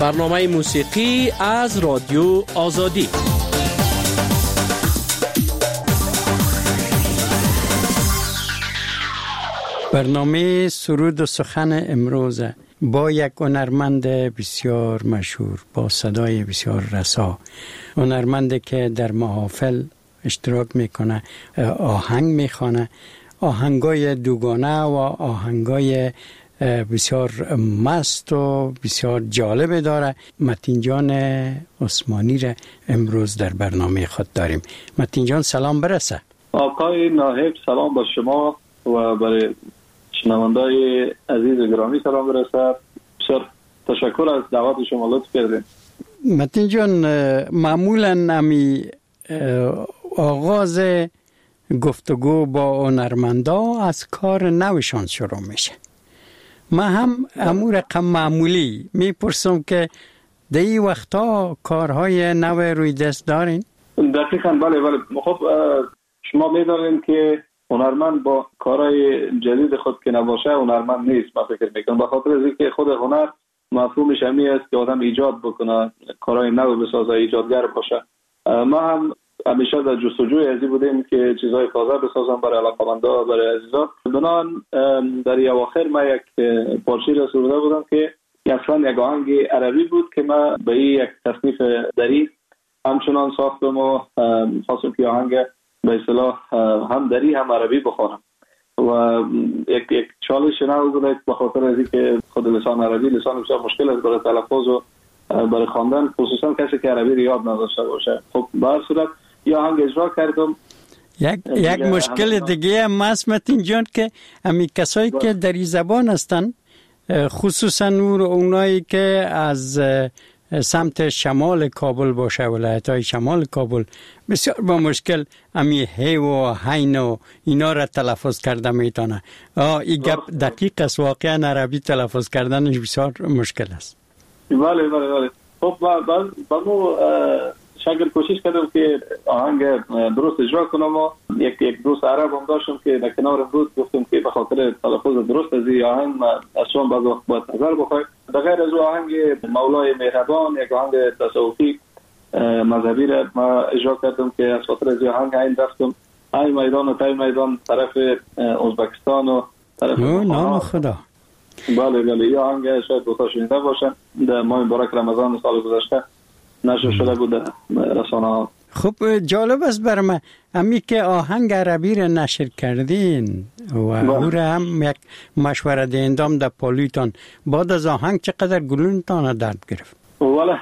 برنامه موسیقی از رادیو آزادی. برنامه سرود و سخن امروز با یک هنرمند بسیار مشهور با صدای بسیار رسا، هنرمندی که در محافل اشتراک میکنه، آهنگ میخوانه، آهنگای دوگانه و آهنگای بسیار مست و بسیار جالب داره. متین جان عثمانی را امروز در برنامه خود داریم. متین جان سلام برسه. آقای ناهب سلام با شما و برای شنوندای عزیز گرامی سلام برسه. بسیار تشکر از دعوت شما، لطف کردین. متین جان معمولا امی آغاز گفتگو با هنرمندا از کار نوشان شروع میشه. ما هم امور رقم معمولی میپرسم که در این وقتا کارهای نو روی دست دارین؟ دقیقاً بله. خب شما میدونین که هنرمند با کارهای جدید خود که نباشه هنرمند نیست. من فکر میکنم به خاطر از اینکه خود هنر مفهومش همین است که آدم ایجاد بکنه، کارهای نو بسازه، ایجادگر باشه. ما هم همیشه در جستجوی ازی بودیم که چیزهای تازه بسازم برای علاقه‌مندا، برای عزیزان. بنان در اواخر ما یک پارچه را سروده بودم که اصلا یک آهنگ عربی بود که ما به یک تصنیف دری همچنان ساختم و خواستم که آهنگ به اصطلاح هم دری هم عربی بخوانم و یک چالش نو بود به خاطر از اینکه خود لسان عربی لسان بسیار مشکل است برای تلفظ و برای خواندن، خصوصا کسی که عربی یاد نداشته باشه. خب به هر صورت یا آهنگ اجرا کردم. یک مشکل دیگه هم هست متین جان که همین کسایی که در این زبان هستن، خصوصا اونایی که از سمت شمال کابل باشه، ولایت‌های شمال کابل، بسیار با مشکل امی هی و هین و اینا را تلفظ کرده میتونه. این گپ دقیق است، واقعا عربی تلفظ کردنش بسیار مشکل است. بله. خب با شاگر کوشش کردم که آهنگ درست اجرا کنم و یک دوست عرب هم داشتم که در کنار بود، گفتم که به خاطر تلفظ درست از این آهنگ از شما بعض وقت باید نظر بخواید. در غیر از آهنگ مولای مهربان، یک آهنگ تصوفی مذهبی را ما اجرا کردم که از خاطر از آهنگ این رفتم ای میدان و تای میدان طرف ازبکستان و طرف نام خدا. بله این آهنگ شاید دوستا شنیده باشن. در ماه مبارک رمضان سال گذشته نشر شده بود رسانه ها. خب جالب است برای من امی که آهنگ عربی را نشر کردین و او را هم یک مشوره دهندام در پالیتان. بعد از آهنگ چقدر گلونتان درد گرفت؟ والا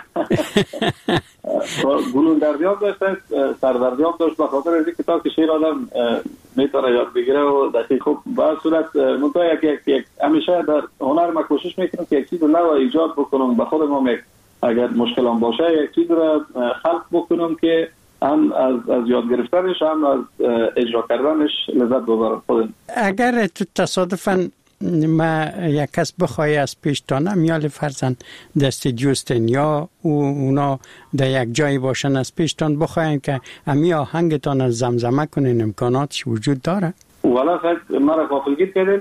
گلون دردیاب داشت، سردردیاب داشت به خاطر از اینکه تا که شعر آدم میتونه یاد بگیره و دقیق. خب به هر صورت منتها یک همیشه در هنر ما کوشش میکنم که یک چیز نو ایجاد بکنم. به خودم اگر مشکل هم باشه یک چیز را خلق بکنم که هم از یاد گرفتنش هم از اجرا کردنش لذت ببرم خودم. اگر تو تصادفاً ما یک کس بخوای از پیشتانه میال فرزن دست جوستن یا اونا در یک جایی باشن از پیشتان بخواین که امی آهنگتان از زمزمه کنین، امکاناتش وجود داره؟ والا خیلی مرا غافلگیر کردین.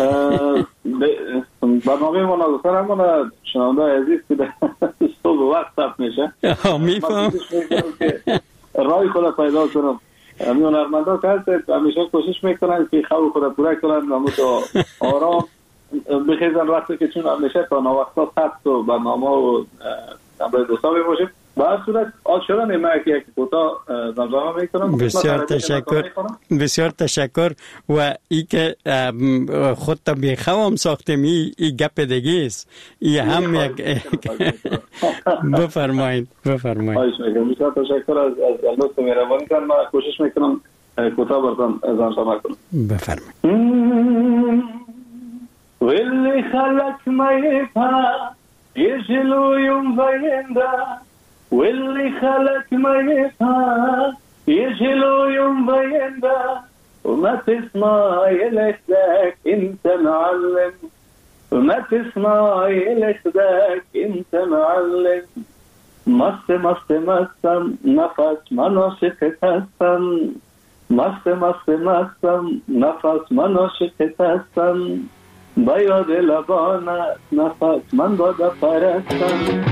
برنامه ما نگفتن همون شنونده عزیز که در صبح وقت ثبت میشه. میفهم رای خود پیدا کنم. همین هنرمندا که هست همیشه کوشش میکنن که خواب خود پوره کنن و متو آرام بخیزن وقتی که چون همیشه تا نوقتا ثبت و برنامه و نمبر دوستا باشیم. به هر صورت آشران ما یک کوتاه زمزمه میکنم. بسیار تشکر و ای که خودت بیخوام ساختم ای گپ دیگه است. ای هم یک بفرمایید. بسیار تشکر از لطف مهربانی کردن. من کوشش میکنم کوتاه براتون زمزمه کنم. بفرمایید. واللي خلق ما يفهم يجلو يوم بيندا واللي خلق ما يفهم يجلو يوم بيندا وما تسمع يلحدك انت معلم وما تسمع يلحدك انت معلم مست مست مستم نفس مناشقت هستم مست مست مستم نفس مناشقت هستم با یاد لبانت نفس من بادا پرستم.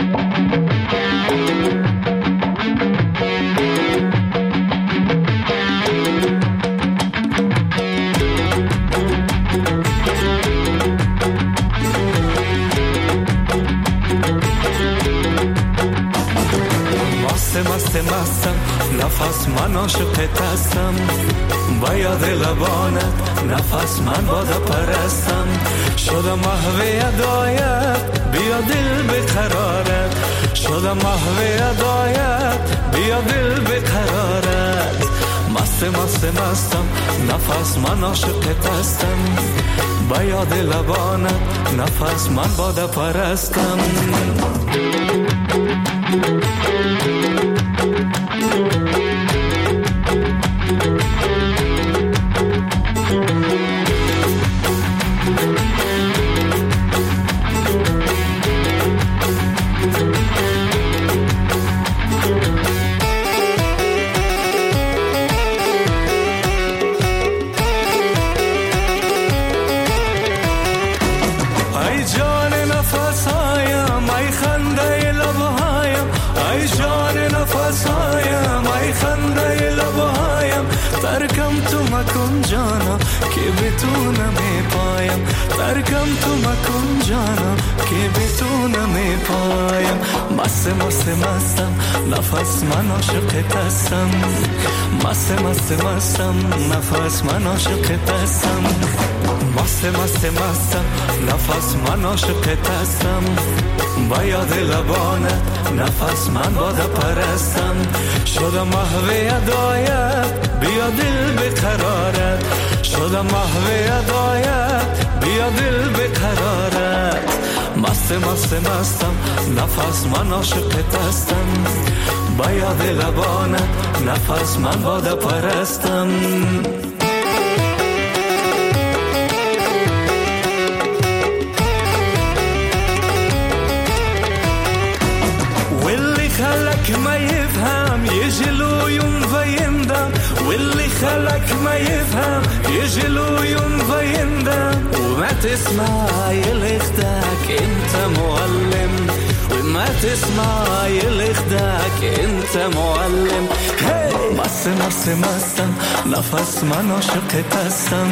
مستم نفس من عاشقت هستم، با یاد لبانت نفس من بادا پرستم. شدم محو ادایت بیا دل بقرارت، شدم محو ادایت بیا دل بقرارت. مستم نفس من عاشقت هستم، با یاد لبانت نفس من بادا پرستم. ترکم تو مکن جانا که بتونم پایم، ترکم تو مکن جانا که بتونم پایم. مستم نفس من عاشقت هستم، مستم نفس من عاشقت هستم. مستم نفس من عاشقت هستم، با یاد لبانت نفس من بادا پرستم. شدم محو ادایت بیا دل بقرارت، شدم محو ادایت بیا دل بقرارت. مستم نفس من عاشقت هستم، با یاد لبانت نفس من بادا پرستم. خلق ما يفهم يجلو يوم فيندم، واللي خلق ما يفهم يجلو يوم فيندم. وما تسمع يلخدك انت معلم، وما تسمع يلخدك انت معلم. مستم نفس من عاشقت هستم،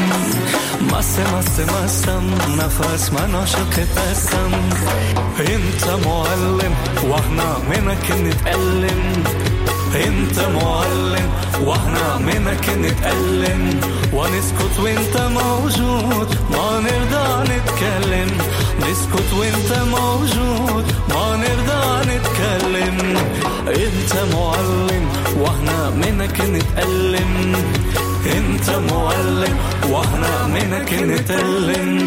مستم نفس من عاشقت هستم. انت معلم واحنا منك نتألم، انت معلم واحنا منك نتألم. ونسكت وانت موجود ما نرضى نتكلم، نسكت وانت موجود ما نرضى نتكلم. انت معلم واحنا منك نتألم، انت معلم واحنا منك نتألم.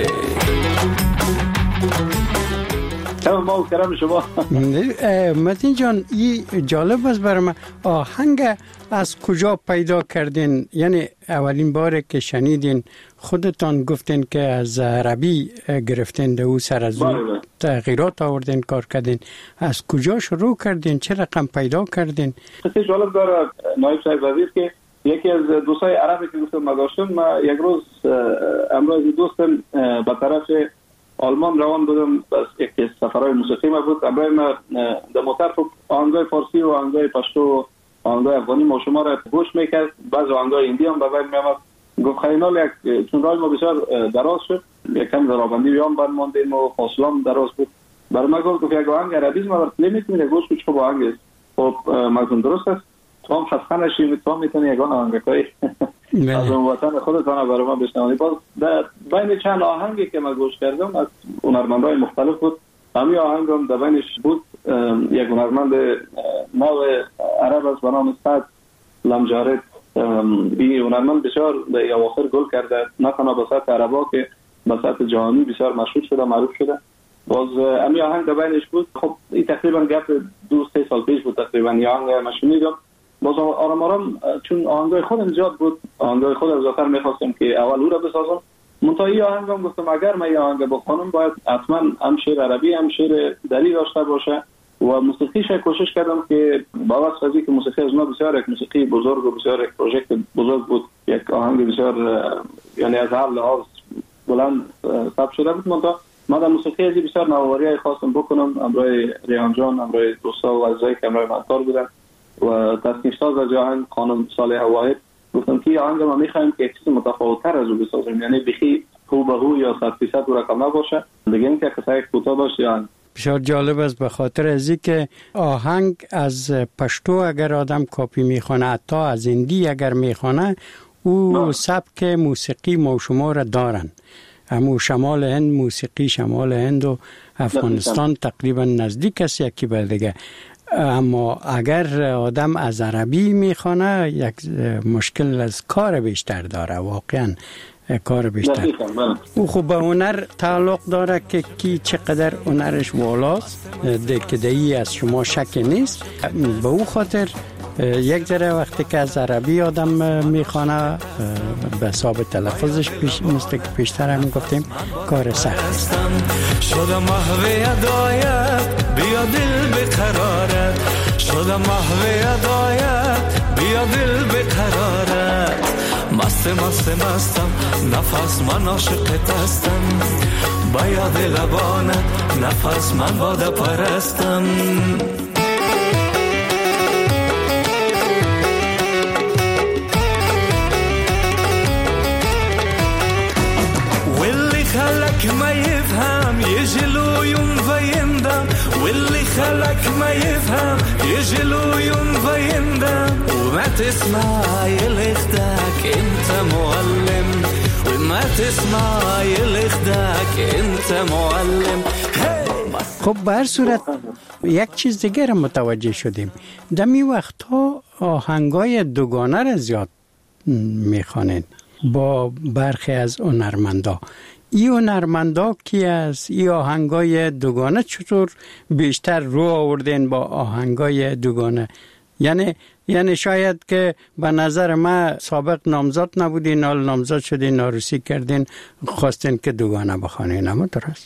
ما کرم شما. متین جان این جالب است برای من. آهنگ از کجا پیدا کردین؟ یعنی اولین بار که شنیدین خودتان گفتین که از عربی گرفتین ده او سر از اون تغییرات آوردین کار کردین. از کجا شروع کردین؟ چه رقم پیدا کردین؟ خیلی جالب داره نایب صاحب وزیر که یکی از دوستای عربی که گفتم ما داشتم، ما یک روز امروز دوستم به طرف آلمان روان بودم، بس یک سفرهای موسیقی ما بود. امروز ما در موتر آهنگای فارسی و آهنگای پشتو و آهنگای افغانی ما شما را گوش میکرد، بعض آهنگای هندی هم به وای میامد. گفت خیلی یک چون راه ما بسیار دراز شد، یکم در آبندی بیام بر ماندیم و فاصله هم دراز بود. برای ما گفت یک آهنگ عربی ما پلی میتونی گوش کنی، چه آهنگ است؟ خب مردم درست است، تو هم خسته نشی، تو هم میتونی یگان آهنگای از اون وطن خودتان برای ما بشنوید. باز در بین چند آهنگی که من گوش کردم از هنرمندای مختلف بود، همین آهنگ هم در بینش بود. یک هنرمند نو عرب است به نام سعد لمجارد. این هنرمند بسیار در اواخر گل کرده، نه تنها به سطح عربا که به سطح جهانی بسیار مشهور شده، معروف شده. باز همین آهنگ در بینش بود. خب این تقریبا گپ 2-3 سال پیش بود تقریبا این آهنگ من شنیدم. باز آرام چون آهنگای خودم زیاد بود، آهنگای خودم زیادتر می‌خواستم که اول او را بسازم. منتهی آهنگم گفتم اگر من این آهنگ بخونم باید حتما هم شعر عربی هم شعر دری داشته باشه و موسیقیش کوشش کردم که با واسطه از اینکه موسیقی از ما بسیار یک موسیقی بزرگ و بسیار یک پروژکت بزرگ بود، یک آهنگ بسیار یعنی از هر لحاظ بلند ثبت شده بود. من در موسیقی ازی بسیار نوآوری‌های خواستم بکنم امروز ریحان جان، امروز دوستا و عزیزایی که امروز منطور بودن و تصنیف ساز از آهنگ خانم صالحه واحد گفتم که آهنگ ما می‌خوایم که چیز متفاوت‌تر از او بسازیم، یعنی بخی هو به هو یا 100% او رقم نباشه، دیگه اینکه قصه کوتاه باشه. یعنی بسیار جالب است به خاطر ازی که آهنگ از پشتو اگر آدم کاپی میخونه، حتی از هندی اگر میخونه، او سبک موسیقی ما و شما را دارن. همو شمال هند، موسیقی شمال هند و افغانستان تقریبا نزدیک است یکی بر دیگه. اما اگر آدم از عربی میخونه یک مشکل از کار بیشتر داره، واقعا کار بیشتر. او خب به هنر تعلق داره که کی چقدر هنرش والاست، دکدهی از شما شک نیست. به او خاطر یک ذره وقتی که از عربی آدم میخوانه به حساب تلفظش مثل که پیشتر هم گفتیم کار سخت. شدم محو ادایت بیا دل بقرارت، شدم محو ادایت بیا دل بقرارت، مستم نفس من عاشقت هستم، با یاد لبانت نفس من باده پرستم. واللي خلك ما يفهم يجلو يوم فيندم، واللي خلك ما يفهم يجلو يوم فيندم، وما تسمع يلخدك انت معلم، وما تسمع يلخدك انت معلم. خب به هر صورت یک چیز دیگر هم متوجه شدیم، دمی وقتها آهنگای دوگانه را زیاد میخوانید با برخی از هنرمندا. این هنرمندا کی است؟ این آهنگای دوگانه چطور بیشتر رو آوردین با آهنگای دوگانه؟ یعنی شاید که به نظر من سابق نامزد نبودین، حال نامزد شدین، عروسی کردین، خواستین که دوگانه بخوانین، اما درست؟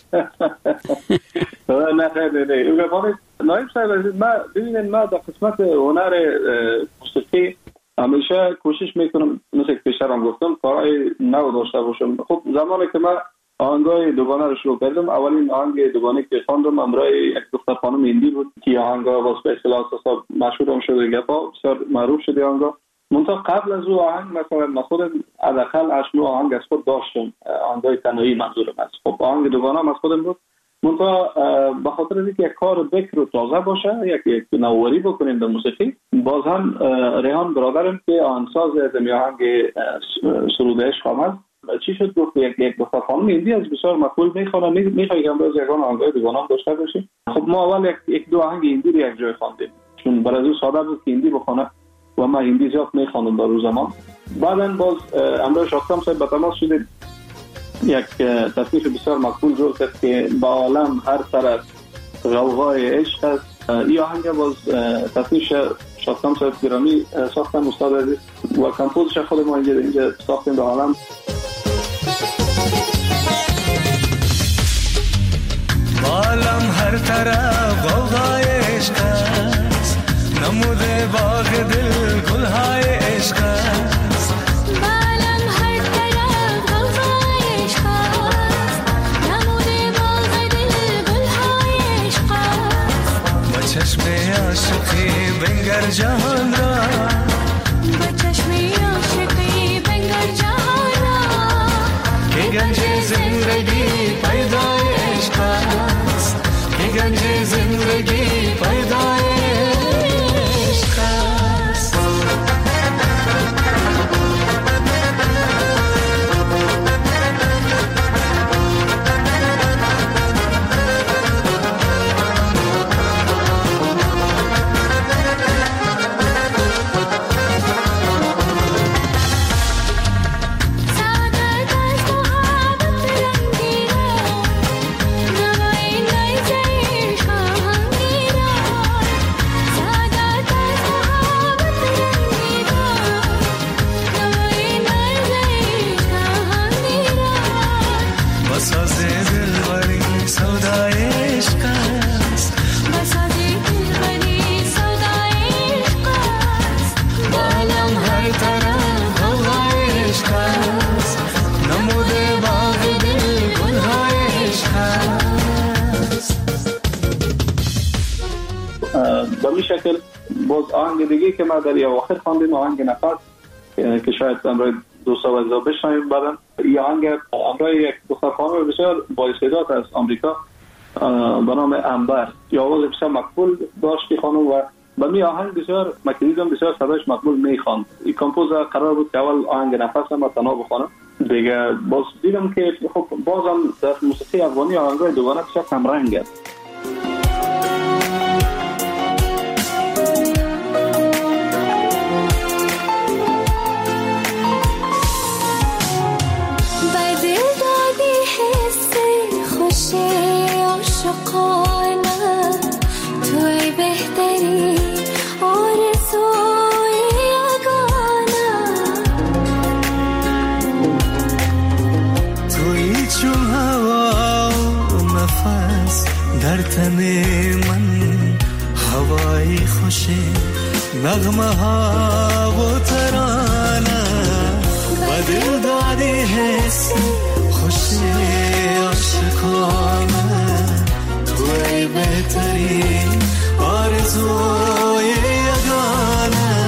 نه خیلی نایب صاحب عزیز، ببینید ما در قسمت هنر موسیقی همیشه کوشش میکنم مثل که پیشتر هم گفتم کارهای نو داشته باشم. خب زمانی که من آهنگای دوگانه رو شروع کردم، اولین آهنگ دوگانه که خواندم امروز یک دختر خانم هندی بود که آهنگا واسه به اصطلاح مشهور هم شده، گپا بسیار معروف شده آهنگا. منتها قبل از او آهنگ مثلا من خودم حداقل 8 آهنگ از خود داشتم، آهنگای تنهایی منظورم است. خب آهنگ دوگانه هم از خودم بود، منتها به خاطر اینکه یک کار بکر و تازه باشه، یک نوآوری بکنیم در موسیقی، باز هم ریحان برادرم که آهنگساز از آهنگ سرود عشق آمد، چی شد گفت یک دختر خانم هندی از بسیار مقبول میخوانه، میخوای که امروز یکان آهنگای دوگانه هم داشته باشیم. خب ما اول یک دو آهنگ هندی رو یک جای خواندیم، چون برای او ساده بود که هندی بخونه و من هندی زیاد میخوانم در روز زمان. بعداً باز امروز شاکتم صاحب به تماس شدیم، یک تصنیف بسیار مقبول جور کرد که با عالم هر طرف غوغای عشق است. این آهنگ باز تصنیف شاکتم صاحب گرامی ساختن استاد عزیز و کمپوزش خود ما اینجا ساختیم با عالم. با عالم هر طرف غوغای عشق است، نموده باغ دل گلهای عشق است. چشم عاشقی بنگر جهان را، با چشم عاشقی بنگر جهان را، که گنج زندگی پیدای عشق است، که گنج زندگی پیدای عشق است. شکل باز آهنگ دیگه که ما در اواخر خواندیم آهنگ نفس که شاید امروز دوستا و عزیزا بشنویم بعداً. این آهنگ امروز یک دختر خانم بسیار با استعداد از آمریکا به نام انبر، یا آواز بسیار مقبول داشت که خانم و با می آهنگ بسیار مکریدم بسیار صداش مقبول میخواند. این کمپوزر قرار بود که اول آهنگ نفس هم تنها بخونم دیگه، باز دیدم که خب بازم در موسیقی افغانی آهنگای دوگانه بسیار کم رنگ است. در تن من هوای خوش نغمه ها و ترانه و دل دادی حس خوش عاشقانه توی بهترین آرزوی یگانه.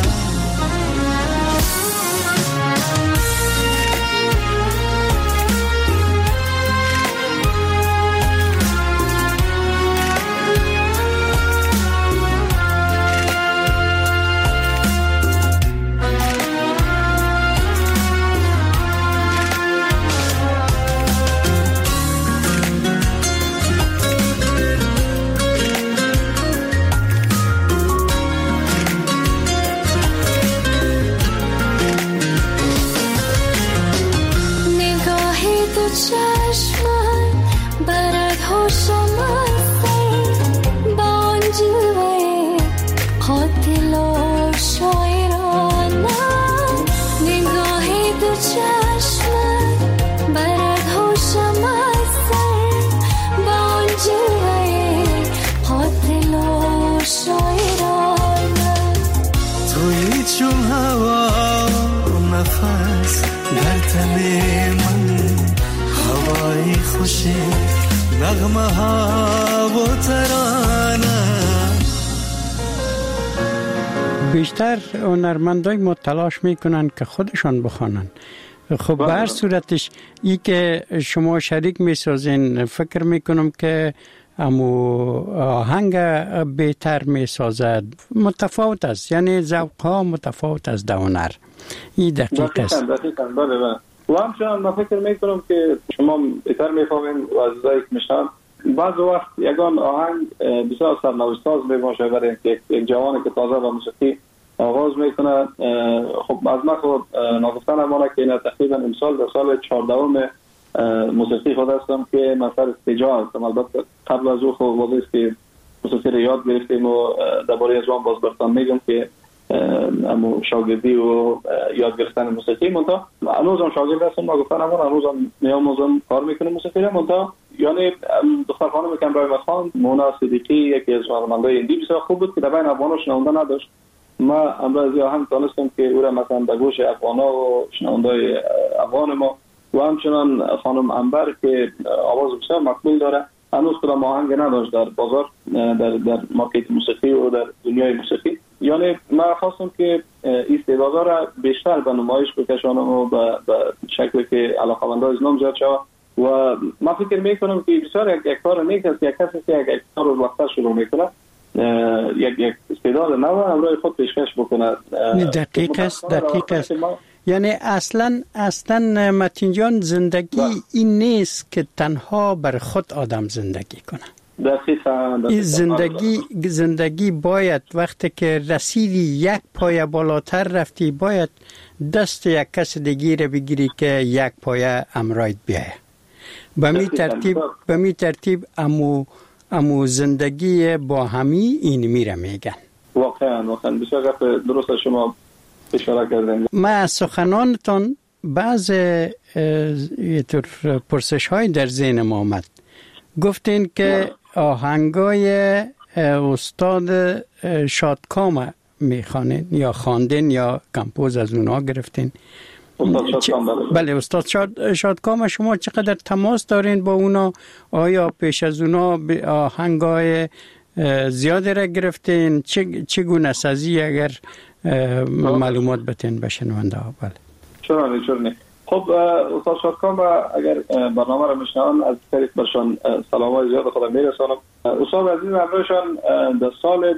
نغمه ها و ترانه. بیشتر هنرمندای ما تلاش میکنن که خودشان بخوانن. خب به هر صورتش ای که شما شریک میسازین فکر میکنم که آهنگ بهتر میسازد، متفاوت است، یعنی ذوق ها متفاوت است در هنر. این دقیق است. دقیقاً بله. و همچنان من فکر میکنم که شما بهتر میفهمین و عزیزایی که میشنن بعض وقت یگان آهنگ بسیار سرنوشت‌ساز میباشه برای یک جوانی که تازه با موسیقی آغاز میکنه. خب از من خود ناگفتن امانه که این تقریبا امسال در سال 14 موسیقی خود هستم که من سر استجاع هستم. البته قبل از او خب واضح است که موسیقی رو یاد گرفتیم و درباره از آن باز برتان میگم که امو شاگردی و یاد گرفتن موسیقی منتها هنوزم شاگرد هستم. ناگفتن امانه هنوزم میاموزم کار میکنم موسیقی رو. منتها یعنی دختر خانم که امرای مدخان مونا صدیقی یکی از هنرمندای هندی بسیار خوب بود که در بین افغانا شنونده نداشت. ما امروز هم تونستم که او را مثلا به گوش افغانا و شنوندای افغان ما و همچنان خانم انبر که آواز بسیار مقبول داره هنوز کدام آهنگ نداشت در بازار، در مارکت موسیقی و در دنیای موسیقی. یعنی من خواستم که استعدادها را بیشتر به نمایش بکشانم و به شکلی که علاقه‌مندان از نام زیاد شود و من فکر میکنم که بسیار یک کار نیک است یک کسی که یک کار رو وقتا شروع میکنه یک استعداد نو امروز خود پیشکش بکنه. دقیق است. یعنی اصلا متین جان زندگی این نیست که تنها بر خود آدم زندگی کنه. این زندگی باید وقتی که رسیدی یک پایه بالاتر رفتی باید دست یک کس دیگه رو بگیری که یک پایه امرایت بیایه. به می ترتیب امو زندگی با همی این میره میگن. واقعا بسیار درست شما اشاره کردین. ما سخنانتان بعض پرسش های در ذهن ما آمد. گفتین که آهنگای استاد شادکام میخوانین یا خواندین یا کمپوز از اونا گرفتین؟ بله استاد شادکام شما چقدر تماس دارین با اونا؟ آیا پیش از اونا آهنگای زیاده را گرفتین، چگونه سازی اگر معلومات بتین بشنونده ها؟ بله چرا خب استاد شادکام اگر برنامه را میشنون از طریق برشان سلام های زیاد خودم میرسانم. استاد عزیز همراهشان در سال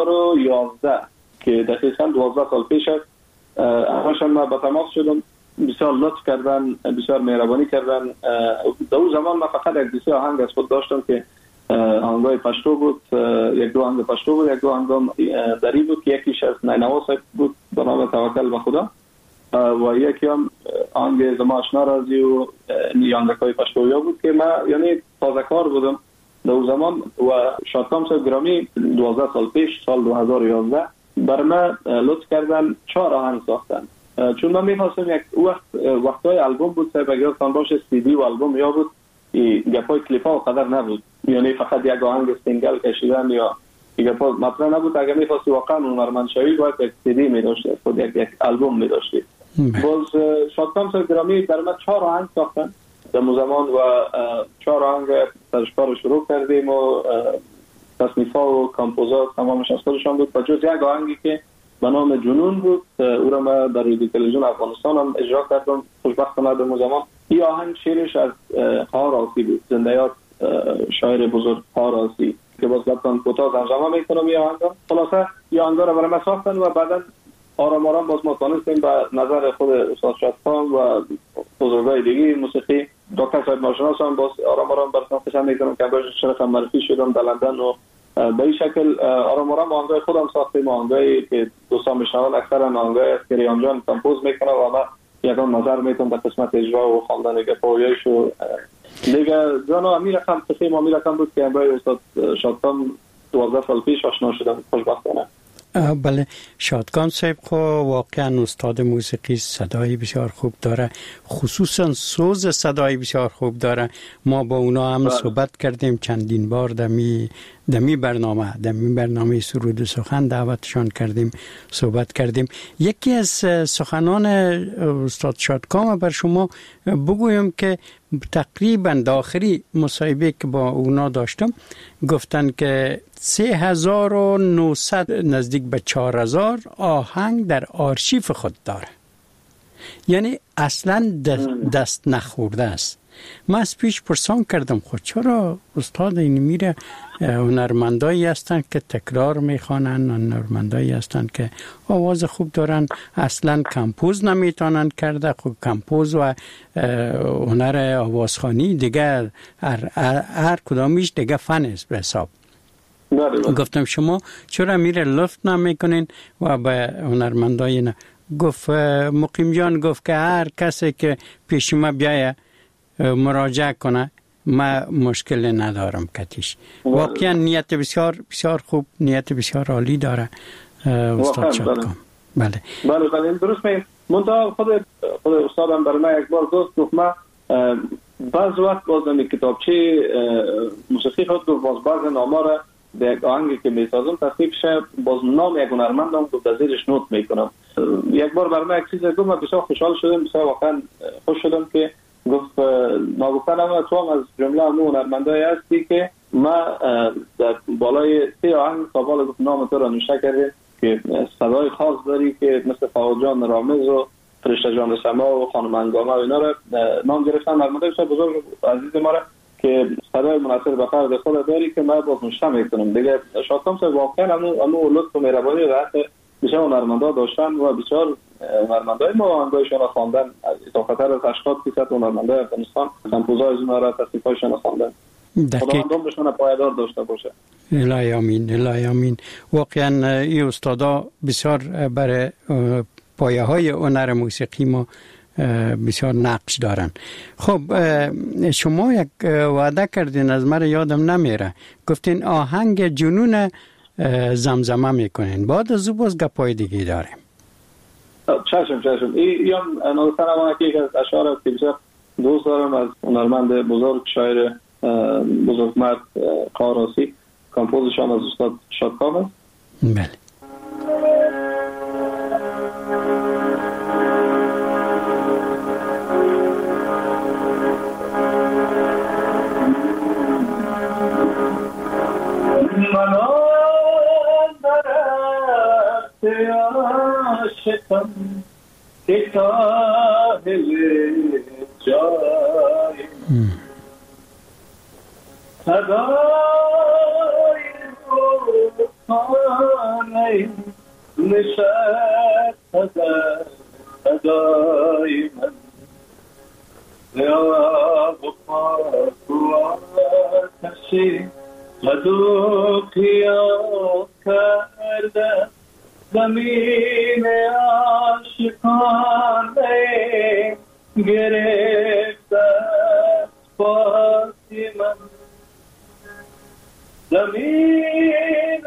2011 که دقیقاً 12 سال پیش است همراهشان ما با تماس شدم، بسیار لطف کردن، بسیار مهربانی کردن. در اون زمان من فقط یک دیسی آهنگ از خود داشتم که آهنگای پشتو بود، یک دو آهنگ پشتو بود، یک دو آهنگ دری بود که یکیش از نینوا صاحب بود به نام توکل به خدا و یکی هم آهنگ زما آشنا رازی و آهنگای پشتویا بود که من یعنی تازه کار بودم در اون زمان. و شادکام صاحب گرامی 12 سال پیش سال 2011 بر من لطف کردن 4 آهنگ ساختن، چون من می‌خواستم یک وقتای آلبوم بود صاحب اگر تان باشه سی دی و آلبوم یا بود گپای کلیپا قدر نبود، یعنی فقط یک آهنگ سینگل کشیدن یا گپا مطرح نبود. اگر می‌خواستی واقعا هنرمند شوی باید یک سی دی می‌داشتی، خود یک آلبوم می‌داشتی. باز شادکام صاحب گرامی در من 4 آهنگ ساختن در زمان و 4 آهنگ ترشکار رو شروع کردیم و تصنیف‌ها و کامپوزات تمامش از خودشان بود و جز یک آهنگی که به نام جنون بود او را من در رادیو تلویزیون افغانستان هم اجرا کردم. خوشبختانه در زمان این آهنگ شعرش از خار آسی بود، زنده‌یاد شاعر بزرگ خار آسی که باز لطفاً کوتاه ترجمه میکنم این آهنگ. خلاصه این آهنگ را برای من ساختن و بعدا آرام آرام باز ما تانستیم به نظر خود استاد شادکام و بزرگای دیگه موسیقی دکتر صاحب ناشناس هم باز آرام آرام برسان میکنم که باش شرف معرفی شدم در لندن و به این شکل آرام آرام آهنگای خودم ساختیم. آهنگایی که دوستان میشنون اکثرا آهنگای از کریان جان کمپوز میکنه و من یکان نظر میتونم به قسمت اجرا و خواندن گپایش و دیگه جانا امیر رقم تخیم امیر رقم بود که برای استاد شادکام 12 سال پیش آشنا شدم خوشبختانه. بله شادکام صاحب خو واقعا استاد موسیقی، صدای بسیار خوب داره، خصوصا سوز صدای بسیار خوب داره. ما با اونا هم صحبت کردیم چندین بار دمی برنامه سرود و سخن دعوتشان کردیم، صحبت کردیم. یکی از سخنان استاد شادکام بر شما بگویم که تقریبا آخری مصاحبه که با اونا داشتم گفتن که 3900 نزدیک به 4000 آهنگ در آرشیو خود داره، یعنی اصلا دست نخورده است. من از پیش پرسان کردم خود چرا استاد این میره هنرمندایی هستن که تکرار میخوانن، هنرمندایی هستن که آواز خوب دارن، اصلا کمپوز نمیتونن کرده. خب کمپوز و هنر آوازخوانی دیگه هر کدامیش دیگه فن است به حساب. گفتم شما چرا میره لفت نمیکنین و به هنرمندای نه؟ گفت مقیم جان گفت که هر کسی که پیش ما بیایه مراجعه کنه ما مشکل ندارم کتیش. واقعا نیت بسیار بسیار خوب، نیت بسیار عالی داره استاد شادکام. بله درست میگید. منتها خود استادم برای من یک بار گفت من بعض وقت باز این کتابچه موسیقی خود گفت باز نامه را به یک آهنگی که میسازم تصنیف شه باز نام یک هنرمندم گفت زیرش نوت میکنم. یک بار برای من یک چیز گفت من بسیار خوشحال شدم، بسیار واقعا خوش شدم که گفت ناگفتنم تو هم از جمله همون هنرمندایی هستی که ما در بالای 3 آهنگ سابال گفت نام تو را نوشته کرده که صدای خاص داری که مثل فاضل جان رامز و فرشته جان سما و خانم انگامه و اینا را نام گرفتن. هنرمندای بسیار بزرگ عزیز ما را که صدای مناسب به فرد خود داری که من باز نوشته میکنم دیگه. شادکام صاحب واقعا همون لطف و مهربانی را بسیار هنرمندا داشتن و بسیار هنرمندای ما آهنگایشان را خواندن. تا خطر از 80% هنرمندای افغانستان کمپوزای از اونها را تصنیفایشان خواندن. خدا بهشون پایدار داشته باشه. الهی آمین، الهی آمین. واقعا این استادا بسیار برای پایه های هنر موسیقی ما بسیار نقش دارن. خب شما یک وعده کردین از من یادم نمیره، گفتین آهنگ جنون زمزمه میکنین، بعد از او باز گپای دیگه داریم. چشم این هم نوستن همانه که یک از اشعار است که بسیار دوست دارم از هنرمند بزرگ شاعر بزرگ مرد قاراسی، کمپوزشان از استاد شادکام است. بله. منو عاشقم که کاهل جای صدای روزانه نشد صدای من یا بخاک و آتشی مدو قیام کرده زمین عاشقانه گرفته پاسی من زمین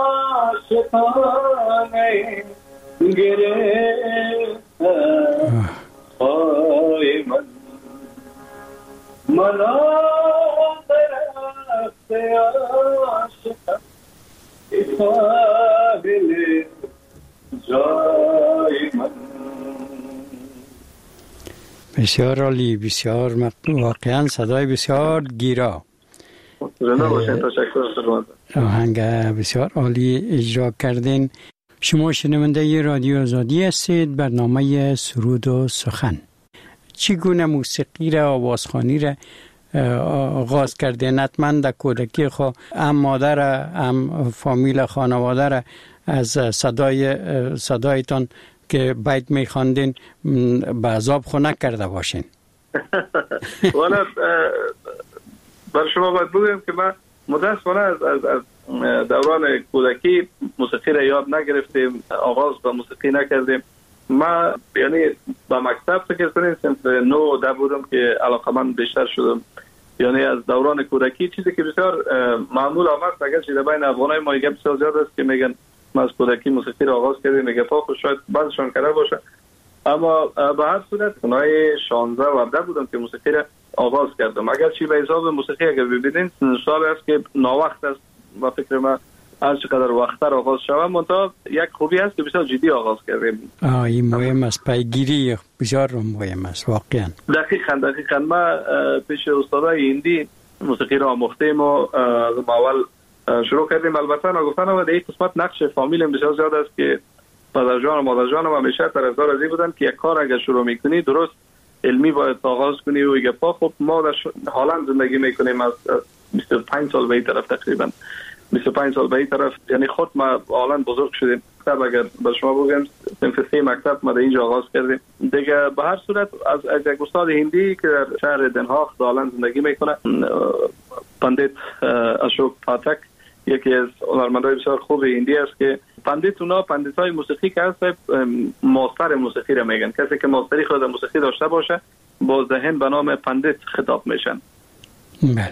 عاشقانه گرفته پای من منا درخت عاشقم قابل جای من. بسیار عالی، بسیار واقعا صدای بسیار گیرا. آهنگ بسیار عالی اجرا کردین. شما شنونده رادیو آزادی هستید، برنامه سرود و سخن. چگونه موسیقی را، آوازخوانی را آغاز کردین؟ حتما در کودکی خود هم مادر هم فامیل خانواده را از صدایتان که بیت میخواندین به عذاب خو نکرده باشین. والا بر شما باید بگویم که من متاسفانه از دوران کودکی موسیقی را یاد نگرفتیم، آغاز به موسیقی نکردیم. من یعنی با مکتب فکر کنیم صنف 9 و 10 بودم که علاقمند بیشتر شدم. یعنی از دوران کودکی چیزی که بسیار معمول آمد، اگر چیز بین افغانای ما گپ بسیار زیاد است که میگن ما از کودکی موسیقی را آغاز کردیم، میگه پاک شاید بعضشان کرده باشه، اما به هر صورت اونای 16 و 17 بودم که موسیقی را آغاز کردم. اگر چی به حساب موسیقی اگر ببینید سال است که ناوقت است و فکر من هر چقدر وقتتر آغاز شوم، منتها یک خوبی هست که بسیار جدی آغاز کردیم. این مهم است، پیگیری بسیار مهم است واقعا. دقیقاً ما پیش استادای هندی موسیقی را آموختیم و از اول شروع کردیم. البته نگفتن و در این قسمت نقش فامیل بسیار زیاد است که پدر جان و مادر جان و همیشه طرفدار از این بودن که یک کار اگر شروع میکنی درست علمی باید آغاز کنی و یک پا. خب ما در هلند زندگی میکنیم از 25 سال به این طرف، تقریبا 25 سال به این طرف، یعنی خود ما هلند بزرگ شدیم. مکتب اگر به شما بگم صنف 3 مکتب ما در اینجا آغاز کردیم دیگه. به هر صورت از یک استاد هندی که در شهر دنهاغ هلند زندگی میکنه، پندیت اشوک پاتک، یکی از هنرمندای بسیار خوب هندی است که پندیتای موسیقی که هست ماستر موسیقی را میگن. کسی که ماستری خود موسیقی داشته باشه با ذهن به نام پندیت خطاب میشن. بله.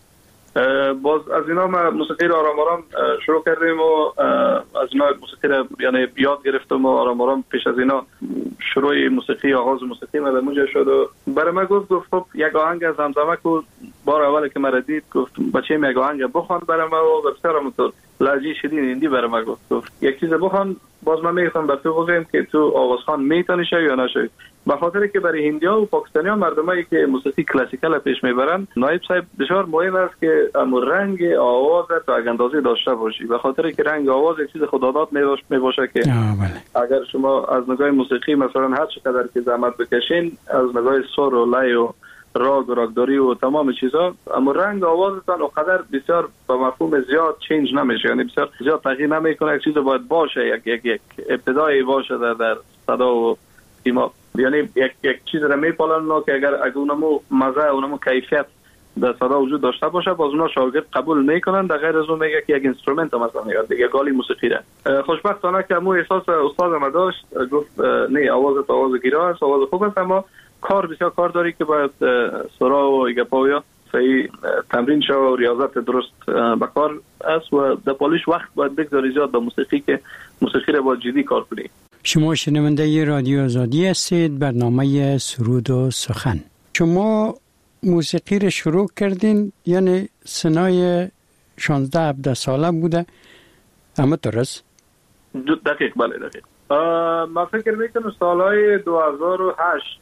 باز از اینا ما موسیقی را آرام شروع کردیم و از اینا موسیقی را یعنی یاد گرفتم و آرام پیش از اینا شروع موسیقی، آغاز موسیقی ما در شد و برای من گفت خب یک آهنگ از زمزمه کو. بار اولی که مرا دید گفت بچه یک آهنگ بخوان برای ما و بسیار همونطور لهجه شیرین هندی برای ما گفت یک چیز بخوان. باز من میگفتم بر تو بگم که تو آوازخوان میتونی شوی یا نشوی، به خاطر که برای هندی‌ها و پاکستانی‌ها مردمایی که موسیقی کلاسیکال پیش میبرن، نایب صاحب بسیار مهم است که رنگ آواز تا اندازه داشته باشی، به خاطر که رنگ آواز یک چیز خداداد میباشه که اگر شما از نگاه موسیقی مثلا هر چقدر که زحمت بکشین از نگاه سر و لای و راگ و راگداری و تمام چیزا، اما رنگ آوازتان اونقدر بسیار به مفهوم زیاد چینج نمیشه، یعنی بسیار زیاد تغییر نمیکنه. یک چیز باید باشه، یک ابتدایی باشه در صدا و سیما، یعنی یک چیز را میپالن که اگر اونمو مزه اونمو کیفیت در صدا وجود داشته باشه، باز اونا شاگرد قبول میکنن. در غیر از اون میگه که یک اینسترومنت مثلا میاد دیگه گالی موسیقی را. خوشبختانه که مو احساس استاد ما داشت، گفت نه آواز گیرا است، آواز خوب است، اما بسیار کار داری که باید سرا و ایگپاویا صحیح تمرین شو و ریاضت درست بکار است و در پالیش وقت باید بگذاری زیاد به موسیقی که موسیقی را باید جدی کار کنی. شما شنونده رادیو آزادی هستید، برنامه سرود و سخن. شما موسیقی را شروع کردین یعنی سنای 16-17 ساله بوده، اما درست؟ دقیق، بله دقیق. من فکر میکنم سالهای 2008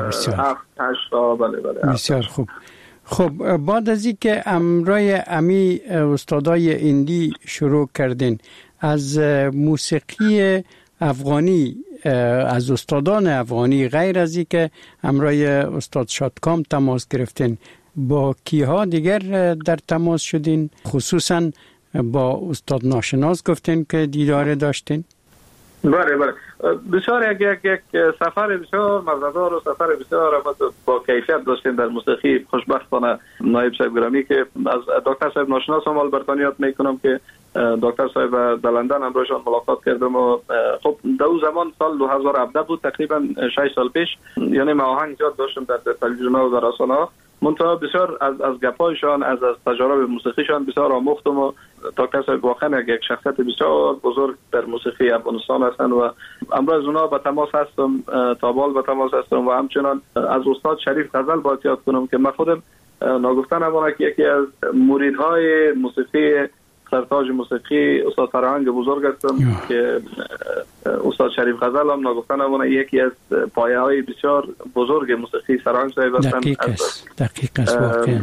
بله بسیار خوب. خب بعد از این که امرای امی استادای هندی شروع کردین، از موسیقی افغانی از استادان افغانی غیر از این که همراه استاد شادکام تماس گرفتین، با کیها دیگر در تماس شدین؟ خصوصا با استاد ناشناس گفتین که دیدار داشتین؟ بله بسیار یک سفر بسیار مزه‌دار و سفر بسیار با کیفیت داشتیم در موسیقی. خوشبختانه نایب صاحب گرامی که از دکتر صاحب ناشناس هم البته یاد میکنم که دکتر صاحب در لندن همراهشان ملاقات کردم و خب در اون زمان سال 2017 بود، تقریبا 6 سال پیش. یعنی ما آهنگ زیاد داشتم در تلویزیون و در رسانه‌ها، منتها بسیار از گپایشان از تجارب موسیقیشان بسیار آموختم و دکتر صاحب واقعا یک شخصیت بسیار بزرگ در موسیقی افغانستان هستند و امروز اونا به تماس هستم، تابال به تماس هستم و همچنان از استاد شریف غزل باید یاد کنم که من خودم ناگفتن امانه که یکی از مریدهای موسیقی سرتاج موسیقی استاد فرهنگ بزرگ هستم که استاد شریف غزل هم ناگفتن امانه یکی از پایه های بسیار بزرگ موسیقی فرهنگ صاحب هستند. دقیق است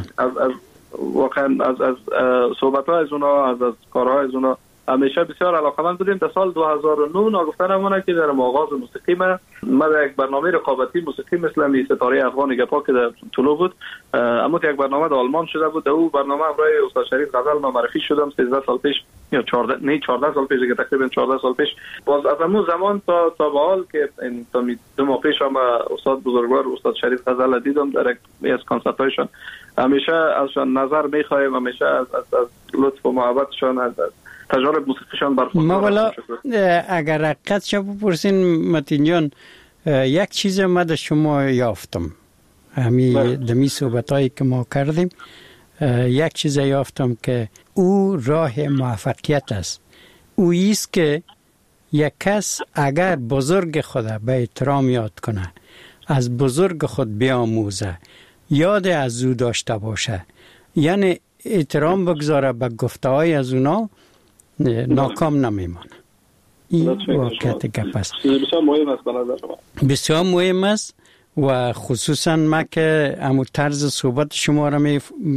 واقعا از صحبت ها از اونا، از کارها از اونا همیشه بسیار علاقه‌مند بودیم. در سال 2009 ناگفتن امانه که در آغاز موسیقی ما در یک برنامه رقابتی موسیقی مثل ستاره افغان گپا که در طلوع بود، اما یک برنامه در آلمان شده بود. در اون برنامه همراه استاد شریف غزل ما معرفی شدم 13 سال پیش یا 14 سال پیش، که تقریبا 14 سال پیش. باز از اون زمان تا به حال که تا 2 ماه پیش هم استاد بزرگوار استاد شریف غزل دیدم در یک از کنسرت‌هایشان. همیشه ازشان نظر می‌خوایم، همیشه از لطف و محبتشان، از تجارب موسیقیشان برخوردار. ما والا اگر حقیقتش بپرسین متین جان، یک چیز ما در شما یافتم همین دمی صحبتایی که ما کردیم، یک چیز یافتم که او راه موفقیت است. او ایست که یک کس اگر بزرگ خود به احترام یاد کنه، از بزرگ خود بیاموزه، یاد از او داشته باشه، یعنی احترام بگذاره به گفته های از اونا، ناکام نمیمانه. این واقعیت گپ است. بسیار مهم است به نظر من. بسیار مهم است و خصوصا ما که همون طرز صحبت شما را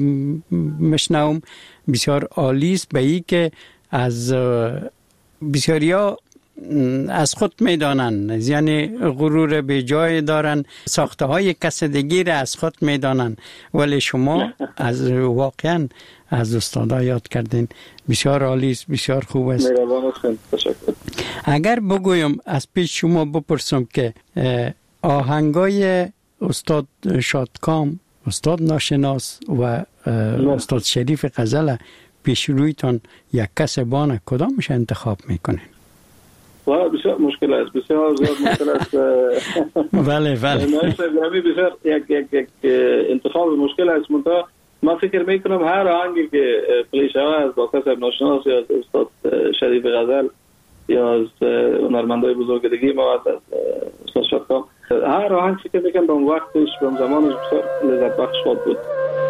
میشنوم بسیار عالی است، به این که از بسیاریا از خود میدانن، یعنی غرور به جای دارن، ساخته های کس دیگه را از خود میدانن، ولی شما از واقعا از استادا یاد کردین. بسیار عالی است، بسیار خوب است. اگر بگویم از پیش شما بپرسم که آهنگای استاد شادکام، استاد ناشناس و استاد شریف غزل پیش رویتان یک کس بانه، کدامش انتخاب میکنین؟ بسیار مشکل است، بسیار زیاد مشکل است. بله بسیار یک انتخاب مشکل است. منتها من فکر میکنم هر آهنگی که پلیش ها از دکتر صاحب ناشناس یا از استاد شریف غزل یا از هنرمندای بزرگ دیگه ما از استاد شادکام، هر آهنگ فکر میکنم به اون وقتش به اون زمانش بسیار لذت بخش خود بود.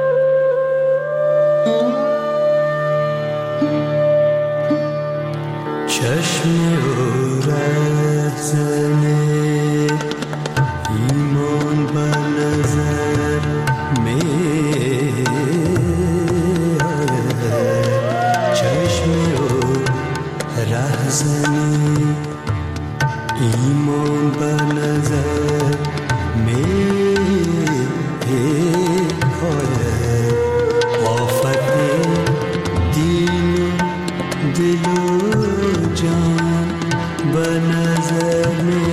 چشم عورت زنه ایمان بر نظر می چشم عورت زنه ایمان بر نظر می آفت دین دل جان به نظر می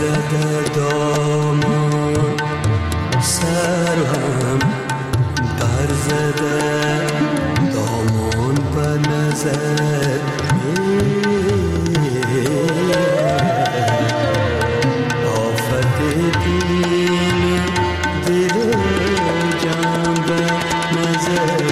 زده دامان سرم بر زده دامان به نظر آفت دین دل جان به نظر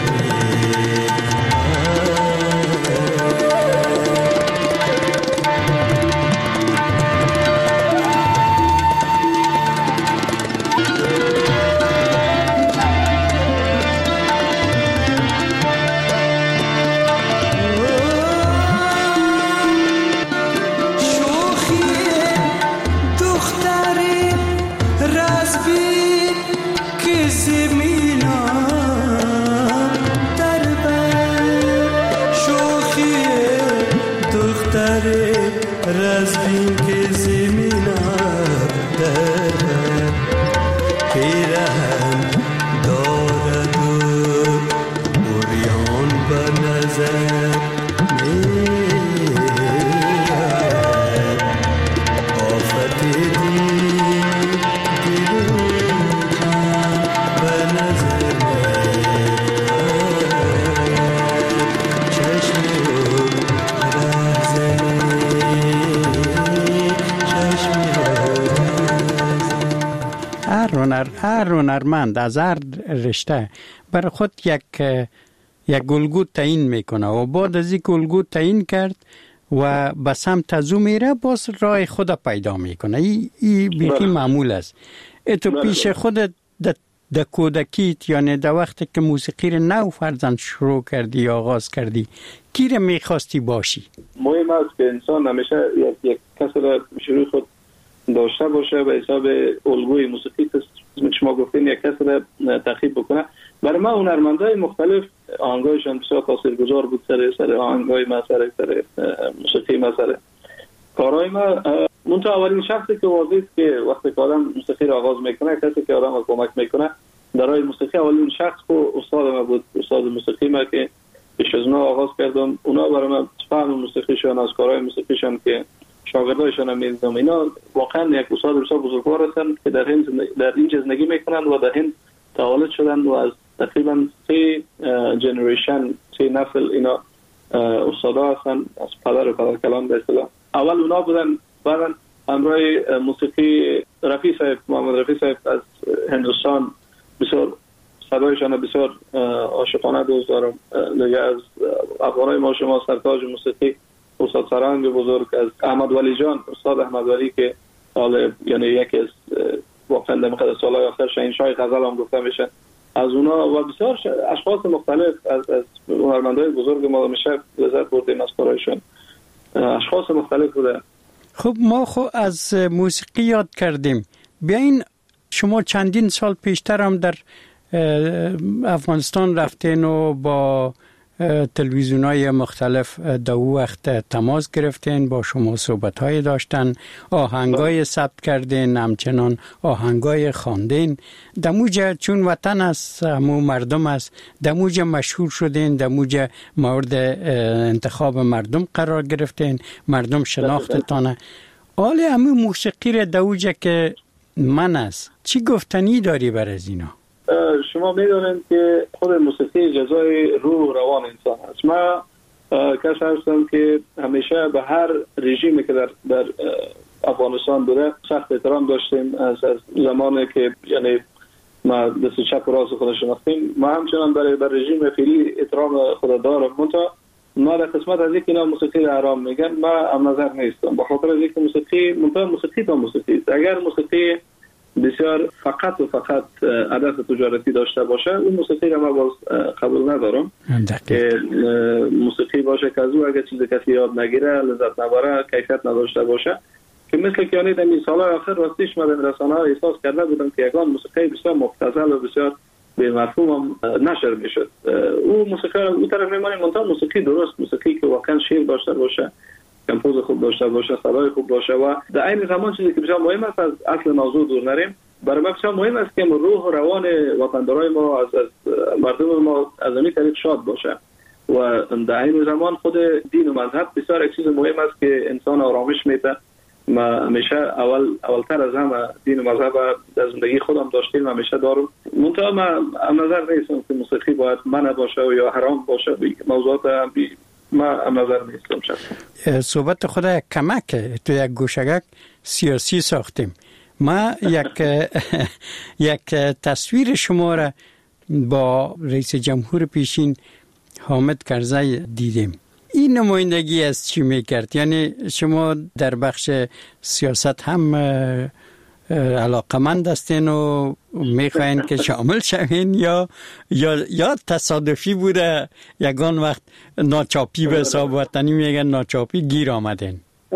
رزبین که زمینه در پیرهن دارد و بریان به نظر میاد آفت دین دل به نظر میاد چشم هر هنرمند از هر رشته برای خود یک الگو تعیین میکنه و بعد از این الگو تعیین کرد و به سمت از او میره باز راه خود پیدا میکنه. این بیخی معمول است. تو پیش خودت در کودکیت یعنی در وقتی که موسیقی رو نو فرزند شروع کردی یا آغاز کردی کی رو میخواستی باشی؟ مهم است که انسان همیشه یک کسی را شروع خود داشته باشه به حساب الگوی موسیقی که شما گفتین یک کسی را تعقیب بکنه. برای ما هنرمندای مختلف آهنگایشان بسیار تاثیرگذار بود سر آهنگای ما سر موسیقی ما سر کارهای ما. منتها اولین شخصی که واضح است که وقتی که آدم موسیقی را آغاز میکنه کسی که آدم را کمک میکنه در راه موسیقی اولین شخص که استاد ما بود، استاد موسیقی ما که پیش از اونا آغاز کردم. اونا برای من فهم موسیقیشان از کارهای موسیقیشان که شاگردایشان هم می‌دیدم اینا واقعا یک استاد بسیار بزرگوار هستند که در این زندگی میکنند و در این تولد شدن و از تقریبا 3 جنریشن 3 نسل اینا استادا هستند از پدر و پدر کلان به اصطلاح. اول اونا بودن، بعدا همراه موسیقی رفیع صاحب، محمد رفیع صاحب از هندوستان بسیار صدایشان بسیار عاشقانه دوست دارم. دیگه از افغانای ما شما سرتاج موسیقی استاد سرانگ بزرگ، از احمد ولی جان استاد احمد ولی که حالا یعنی یکی از واقعا در مقدار سالهای آخر شاهنشاه غزل هم گفته میشه، از اونا و بسیار اشخاص مختلف از هنرمندای بزرگ ما میشه لذت بردیم از کارایشون. اشخاص مختلف بوده. خب ما از موسیقی یاد کردیم. بیاین شما چندین سال پیشتر هم در افغانستان رفتین و با تلویزیون‌های مختلف در وقت تماس گرفتین، با شما صحبت‌های داشتن، آهنگای ثبت کردین، همچنان آهنگای خواندین. دموجه چون وطن است، همو مردم است، دموجه مشهور شدین، دموجه مورد انتخاب مردم قرار گرفتین، مردم شناختتانه. حالا همو موسیقی را دموجه که من است، چی گفتنی داری بر از اینا؟ شما میدونید که خود موسیقی جزای روح و روان انسان است. ما کسی هستم که همیشه به هر رژیمی که در افغانستان بوده سخت احترام داشتیم. از زمانی که یعنی ما دست چپ و راست خود شناختیم، ما همچنان برای رژیم فعلی احترام خود دارم. منتها ما در قسمت از اینکه اینا موسیقی را حرام میگن ما هم نظر نیستم، به خاطر از اینکه موسیقی موسیقی است. اگر موسیقی بسیار فقط هدف تجارتی داشته باشه اون موسیقی را من باز قبول ندارم. که موسیقی باشه که از او اگر چیز کسی یاد نگیره، لذت نبره، کیفیت نداشته باشه، که مثل که یعنی در این سالهای آخر راستیش من در رسانه‌ها احساس کرده بودم که یکان موسیقی بسیار مبتذل و بسیار به مفهوم نشر میشد. او موسیقی را اون طرف میمانیم، منتها موسیقی درست، موسیقی که واقعا شعر داشته باشه، کمپوز خوب داشته باشه، صدای خوب باشه و در این زمان چیزی که بسیار مهم است از اصل موضوع دور نریم. برای ما بسیار مهم است که روح و روان وطندارای ما از مردم ما از همین طریق شاد باشه و در این زمان خود دین و مذهب بسیار یک چیز مهم است که انسان آرامش میده ما همیشه اولتر از همه دین و مذهب در زندگی خودم داشتیم، همیشه دارم. منتها من هم نظر نیستم که موسیقی باید منع باشه و یا حرام باشه. موضوعات ما هم نظر نیستم شخصا. صحبت خود کمک تو یک گوشگک سیاسی ساختیم. ما یک تصویر شما را با رئیس جمهور پیشین حامد کرزی دیدیم. این نمایندگی از چی میکرد؟ یعنی شما در بخش سیاست هم علاقمند هستین و میخواین که شامل شوین یا تصادفی بوده یگان وقت ناچاپی به حساب وطنی میگن ناچاپی گیر آمدین؟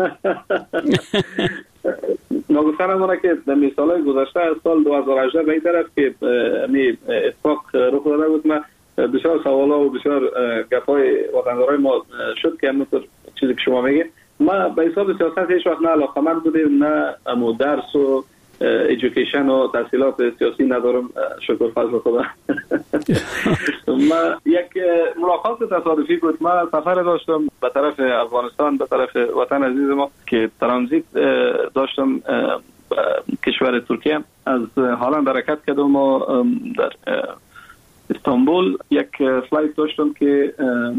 نگفتنمونه که در مثالای گذشته از سال 2018 به این طرف که اتفاق رخ داده بود، ما بسیار سوالا و بسیار گپای وطندارای ما شد که همونطور چیزی که شما میگه ما به حساب سیاست هیچ وقت نه علاقمند بودیم، نه امو درس و ایژوکیشن و تحصیلات سیاسی ندارم، شکر فضل خدا. ما یک ملاقات تصادفی بود. ما سفر داشتم به طرف افغانستان، به طرف وطن عزیز ما که ترانزیت داشتم کشور ترکیه. از هلند حرکت کردم و در استانبول یک فلایت داشتم که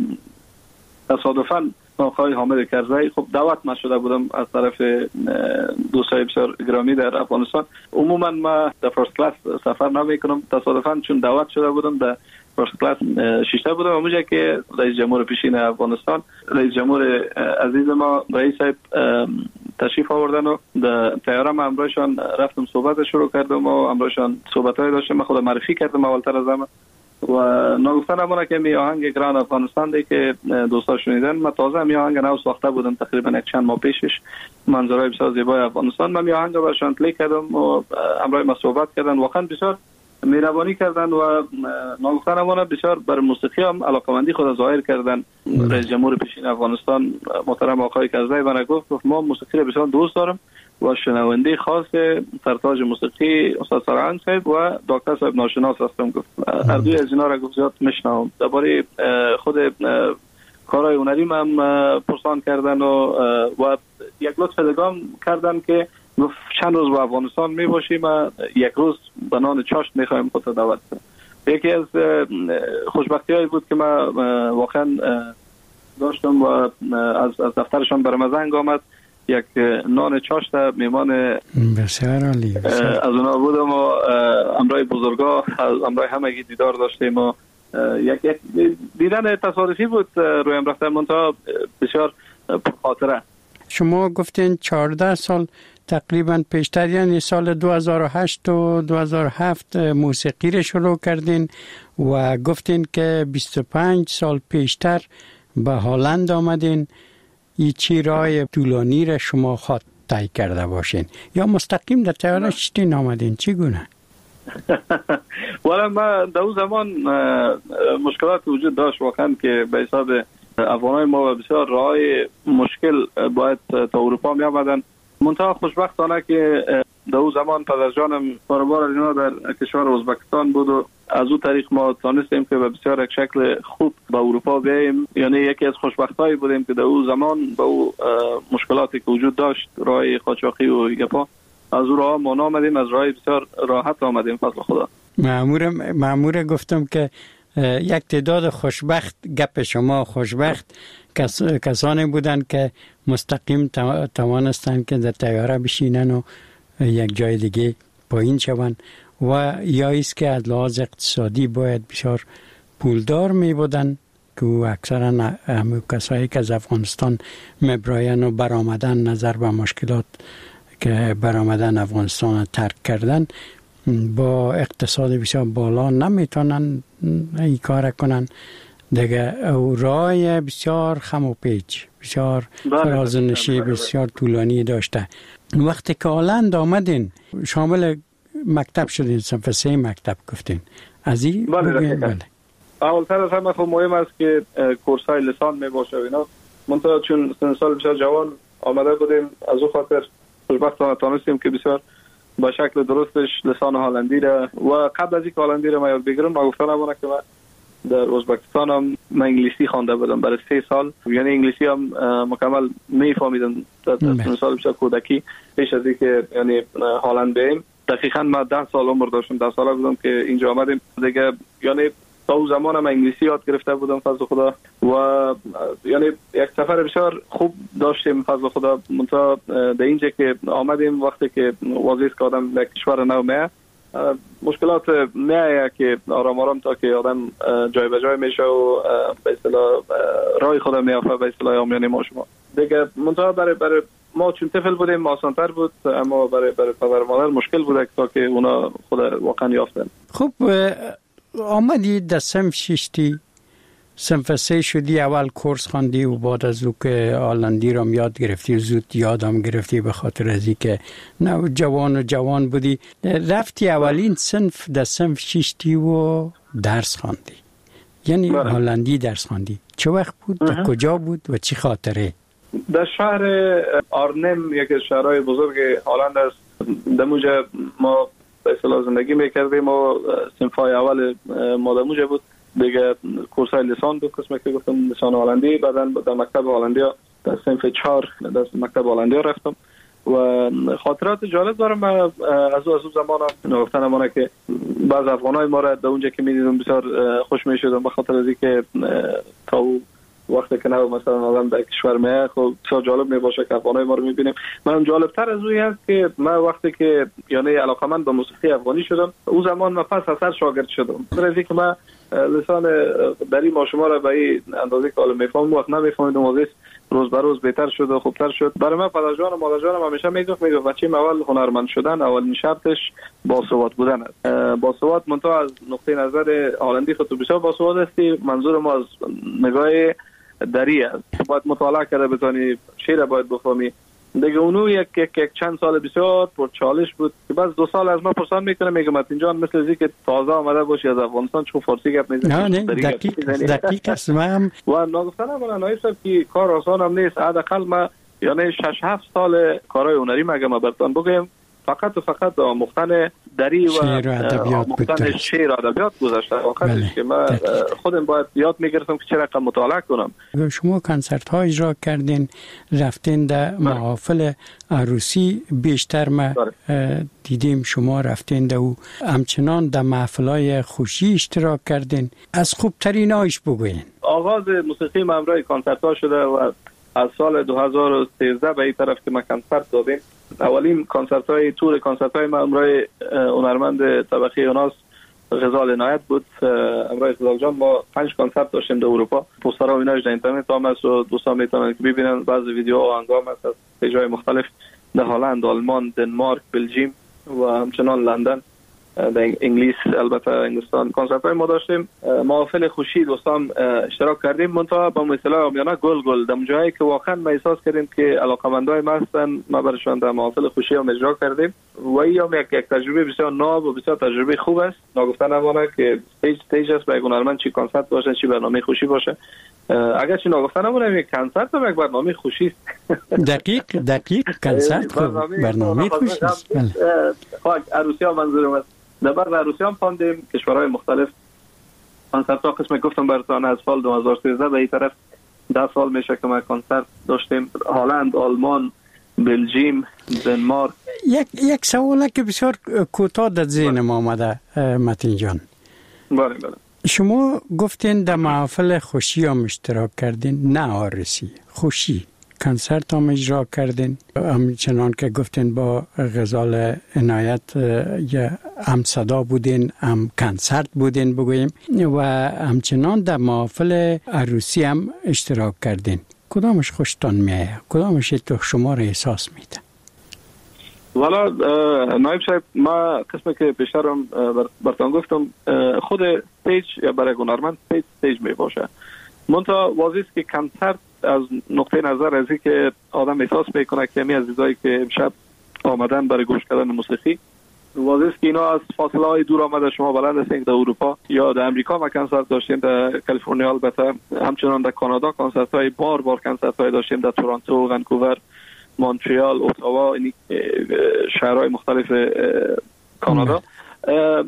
تصادفاً آقای حامد کرزی خب دعوت من شده بودم از طرف دوستای بسیار گرامی در افغانستان. عموما ما در فرست کلاس سفر نمیکنم، تصادفاً چون دعوت شده بودم در فرست کلاس شیشته بودم. اونجا که رئیس جمهور پیشین افغانستان، رئیس جمهور عزیز ما رئیس صاحب تشریف آوردن و در طیاره ما امروزشان رفتم صحبت شروع کردم و امروزشان صحبت‌های داشتم. من خودم معرفی کردم اولتر از همه و نگفتن همونه که می آهنگ گران افغانستان دی که دوستا شنیدن، من تازه می آهنگ نو ساخته بودم تقریبا یک چند ماه پیشش، منظرهای بسیار زیبای افغانستان. من می آهنگ رو برشان پلی کردم و امروز ما صحبت کردن، واقعا بسیار مهربانی کردن و نگفتن همونه بسیار بر موسیقی هم علاقمندی خود ظاهر کردن. رئیس جمهور پیشین افغانستان محترم آقای کرزی من گفت ما موسیقی رو بسیار دوست دارم و شنونده خاص سرتاج موسیقی استاد سرهنگ صاحب و دکتر صاحب ناشناس هستم. گفت هر دوی از اینا را گفت زیاد میشنوم. درباره خود کارهای هنری من پرسان کردن و یک لطف دگام کردن که گفت چند روز با افغانستان می باشیم و یک روز به نان چاشت میخوایم خود دعوت کنیم. یکی از خوشبختی هایی بود که ما واقعا داشتم و از دفترشان برام زنگ آمد، یک نان چاشت میمان بسیار عالی از اونا بودم و امرای بزرگا از امرای همگی دیدار داشتیم و یک دیدن تصادفی بود رویم رفتن منتها بسیار پرخاطره. شما گفتین 14 سال تقریبا پیشتر، یعنی سال 2008 و 2007 موسیقی رو شروع کردین و گفتین که 25 سال پیشتر به هلند آمدین. این چی راه طولانی را شما خود طی کرده باشین یا مستقیم در طیاره شتین آمدین؟ چی گونه؟ والا ما در اون زمان مشکلات وجود داشت واقعا که به حساب افغانای ما بسیار راه مشکل باید تا اروپا می آمدن. منتها خوشبختانه که در اون زمان پدر جانم کاروبار اینا در کشور ازبکستان بود و از اون طریق ما تانستیم که به بسیار یک شکل خوب به اروپا بیاییم. یعنی یکی از خوشبختایی بودیم که در اون زمان با اون مشکلاتی که وجود داشت راه قاچاقی و گپا از اون راه ما آمدیم، از راه بسیار راحت آمدیم فضل خدا. مأمور گفتم که یک تعداد خوشبخت، گپ شما خوشبخت کسانی بودند که مستقیم توانستند که در طیاره بشینن و یک جای دیگه پایین شوند و یا ایست که از لحاظ اقتصادی باید بسیار پولدار می بودن که اکثرا همه کسایی که از افغانستان میبراین و برآمدن نظر به مشکلات که برآمدن افغانستان ترک کردن با اقتصاد بسیار بالا نمیتونن این کار کنن دیگه. او راه بسیار خم و پیچ، بسیار فرازنشی بسیار طولانی داشته. وقتی که هلند آمدین شامل مکتب شدین، صنف 3 مکتب گفتین از این بگوین؟ بله. اولتر از همه خب مهم است که کورس های لسان می باشه و اینا. منتها چون سال بسیار جوان آمده بودیم از اون خاطر خوشبختانه تانستیم که بسیار با شکل درستش لسان هلندی را و قبل از اینکه هلندی را ما یاد بگیرم ما گفتن همونه که در ازبکستان هم من انگلیسی خوانده بودم برای 3 سال، یعنی انگلیسی هم مکمل میفهمیدم در سال بسیار کودکی پیش از اینکه یعنی هلند بریم. دقیقاً من 10 سال عمر داشتم، 10 ساله بودم که اینجا آمدیم دیگه. یعنی تا اون زمان هم انگلیسی یاد گرفته بودم فضل خدا و یعنی یک سفر بسیار خوب داشتیم فضل خدا. منتها در اینجا که آمدیم وقتی که وظیفه که آدم در کشور نو میه مشکلات میایه که آرام آرام تا که آدم جای به جای میشه و به اصطلاح راه خود میافته به اصطلاح آمیان ما شما دیگه. منتها برای ما چون طفل بودیم آسان‌تر بود، اما برای پدر مادر مشکل بود تا که اونا خود واقعا یافتن. خب آمدی در صنف 6 صنف 3 شدی، اول کورس خواندی و بعد از او که هلندی را یاد گرفتی و زود یادم گرفتی به خاطر از اینکه نه جوان بودی، رفتی اولین صنف در صنف 6 و درس خواندی، یعنی هلندی درس خواندی. چه وقت بود؟ در کجا بود و چی خاطره؟ در شهر آرنم، یکی از شهرهای بزرگ هلند است. در اونجا ما به اصطلاح زندگی میکردیم و صنفای اول ما در اونجا بود دیگه. کورسای لیسان بود، قسمت که گفتم لیسان هلندی. بعدا در مکتب هلندی در صنف 4 در مکتب هلندی رفتم و خاطرات جالب دارم. از اون زمان نگفتن امانه که بعض افغانای ما را در اونجا که میدیدم بسیار خوش میشدم به خاطر از اینکه تا وقتی که نه مثلا آدم در کشور میه خب بسیار جالب میباشه که افغانای ما رو میبینیم. من جالب تر از اون هست که من وقتی که یعنی علاقمند به موسیقی افغانی شدم اون زمان من پس اثر شاگرد شدم. برای که من لسان دری ما شما را به این اندازه که حالا میفهمم وقت نمیفهمیدم واسه روز به روز بهتر شد و خوبتر شد. برای من پدر جان و مادر جانم همیشه میگفت بچه‌م اول هنرمند شدن اولین شرطش باسواد بودن است. باسواد منتها از نقطه نظر هلندی خود بسیار باسواد هستی، منظور ما از نگاه دری است. باید مطالعه کرده بتونی شعر باید بفهمی دیگه. اونو یک چند سال بسیار پر چالش بود که بعد 2 سال از ما پرسان میکنه میگم متین جان مثل از که تازه آمده باشی از افغانستان چون فارسی گپ میزنی. نه دقیق است. من و نگفتنم من نایب صاحب که کار آسان هم نیست. حداقل ما یعنی 6-7 سال کارهای هنری مگه ما براتون بگم فقط آموختن دری و آموختن شعر و ادبیات گذاشته. واقعا که من خودم باید یاد میگرفتم که چه رقم مطالعه کنم. شما کنسرت ها اجرا کردین، رفتین در محافل عروسی بیشتر ما دیدیم شما رفتین در او، همچنان در محفل های خوشی اشتراک کردین. از خوبترین هایش بگوین. آغاز موسیقی من همراه کنسرت ها شده و از سال 2013 به این طرف که ما کنسرت دادیم. اولین کنسرت‌های تور کنسرت‌های ما همراه هنرمند طبقه یوناس غزال عنایت بود. همراه غزال جان ما 5 کنسرت داشتیم در اروپا. پوسترها و ایناش در اینترنت هم هست و دوستان میتونن که ببینن. بعضی ویدیو و آهنگام هست از جای مختلف در هلند، آلمان، دنمارک، بلژیم و همچنان لندن، در انگلیس، البته انگلستان کنسرت‌های ما داشتیم. محافل خوشی دوستان اشتراک کردیم. منتها با مثلا آمیانه گل در جایی که واقعا ما احساس کردیم که علاقه‌مندای ما هستن ما برشون در محافل خوشی هم اجرا کردیم و این هم یک تجربه بسیار ناب و بسیار تجربه خوب است. نگفتن امانه که استیج است برای هنرمند، چی کنسرت باشه چی برنامه خوشی باشه. اگر چی نگفتن امانه یک کنسرت هم یک برنامه خوشی است. دقیق کنسرت برنامه خوشی است. خب عروسی‌ها منظورم است. در بعد عروسی هم خواندیم کشورهای مختلف. کنسرت ها قسم گفتم براتون از سال 2013 به این طرف 10 سال میشه که ما کنسرت داشتیم. هلند، آلمان، بلژیم، دنمارک. یک سوالی که بسیار کوتاه در ذهنم آمده متین جان. بله. شما گفتین در محافل خوشی هم اشتراک کردین، نه عروسی، خوشی کنسرت هم اجرا کردین، همچنان که گفتین با غزال عنایت یا هم صدا بودین هم کنسرت بودین بگوییم و همچنان در محافل عروسی هم اشتراک کردین. کدامش خوشتان میایه؟ کدامش تو شما را احساس میده؟ والا نایب صاحب ما قسمی که بیشترم براتون گفتم خود استیج یا برای هنرمند استیج می باشه. منتها واضحه که کنسرت از نقطه نظر از این که آدم احساس میکنه که همین عزیزایی که امشب آمدن برای گوش کردن موسیقی، واضحه که اینا از فاصله های دور آمده. شما بلند هستین در اروپا یا در امریکا ما کنسرت داشتیم، در کالیفرنیا البته، همچنان در کانادا کنسرت های بار کنسرت های داشتیم، در تورنتو، ونکوور، مونترال، اتاوا، شهرهای مختلف کانادا.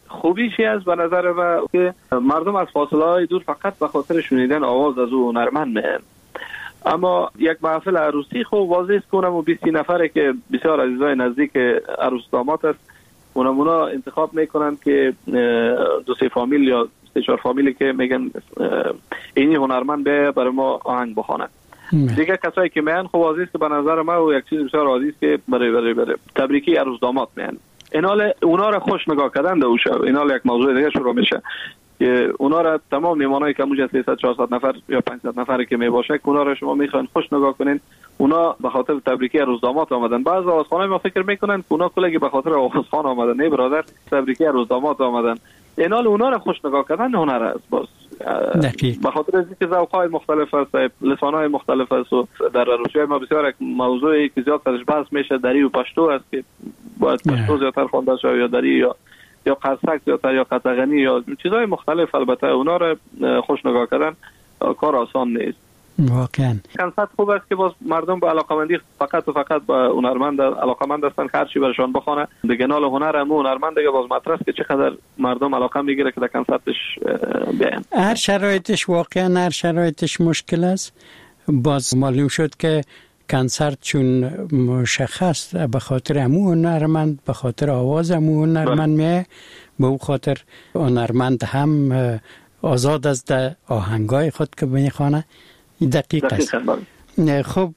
خوبیشی است به نظر من که مردم از فاصله های دور فقط به خاطر شنیدن آواز از او هنرمند میان. اما یک محفل عروسی خوب واضح است که اونم 20 نفره که بسیار عزیزای نزدیک عروس داماد است، اونا انتخاب میکنن که 2-3 فامیل یا 3-4 فامیلی که میگن اینی هنرمند به برای ما آهنگ بخونه. دیگه کسایی که میان خب واضح است که به نظر من و یک چیز بسیار عادی است که برای تبریکی عروس داماد میان. اینال اونا را خوش نگاه کردن در اوشه. اینال یک موضوع دیگه شروع میشه که اونا را تمام میمانایی که موجه 300-400 نفر یا 500 نفری که میباشه که اونا را شما میخواین خوش نگاه کنین، اونا به خاطر تبریکی عروس داماد آمدن. بعضی آوازخوانای ما فکر میکنن که اونا کلگی به خاطر آوازخوان آمدن. نه برادر، تبریکی عروس داماد آمدن. اینال اونا را خوش نگاه کردن هنر است. باز به خاطر از اینکه ذوق‌های مختلف است، لسان‌های مختلف است و در عروسی‌های ما بسیار یک موضوعی که زیاد درش بحث میشه دری و پشتو است که باید پشتو زیادتر خوانده شه یا دری یا قرصک زیادتر یا قطغنی یا چیزهای مختلف. البته اونا را خوش نگاه کردن کار آسان نیست. واقعا کنسرت خوب است که باز مردم با علاقمندی فقط و فقط با هنرمند علاقمند هستن که هر چی برشان بخونه. دیگه نال هنر هم هنرمند دیگه باز مطرح است که چقدر مردم علاقه میگیره که در کنسرتش بیان. هر شرایطش واقعا هر شرایطش مشکل است. باز معلوم شد که کنسرت چون مشخص به خاطر همون هنرمند، به خاطر آواز همون هنرمند میه، به اون خاطر هنرمند هم آزاد از آهنگای خود که میخوانه. دقیق است. خب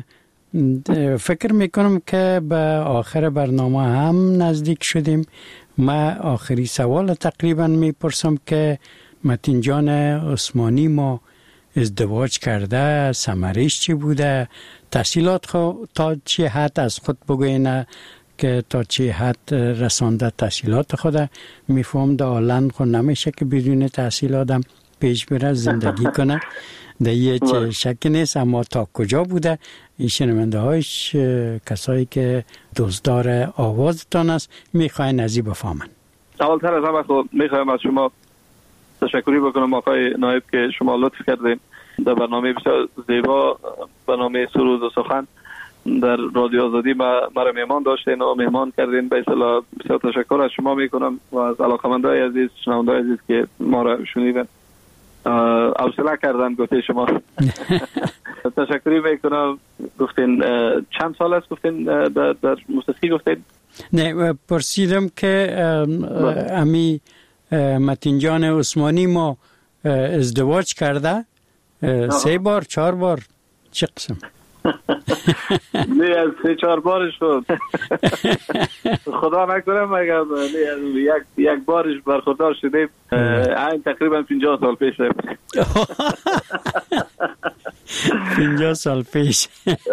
فکر میکنم که به آخر برنامه هم نزدیک شدیم. من آخری سوال تقریبا میپرسم که متین جان عثمانی ما ازدواج کرده، ثمرش چی بوده؟ تحصیلات خود تا چه حد از خود بگوینه که تا چه حد رسانده تحصیلات خود؟ میفهم ده آلند خود نمیشه که بدون تحصیل آدم پیش بره زندگی کنه. ده یه شک نیست، اما تا کجا بوده؟ این شنونده هایش کسایی که دزدار آوازتان است میخواین از این بفهمن. اولتر از همه خود میخوایم از شما تشکری بکنم آقای نایب که شما لطف کردین در برنامه بسیار زیبا، برنامه سرود و سخن در رادیو آزادی مرا مهمان داشتین و مهمان کردین. به اصطلاح بسیار تشکر از شما میکنم و از علاقه‌مندای عزیز، شنوندای عزیز که ما را شنیدن. حوصله کردن گفته شما. تشکری میکنم. گفتین چند سال است گفتین در موسیقی گفتین؟ نه پرسیدم که امی متین جان عثمانی ما ازدواج کرده 3 بار 4 بار چه قسم؟ نه 3-4 بارش شد. خدا نکنه مگر یک بارش برخوردار شدیم. این تقریبا 50 سال پیش. 50 سال پیش.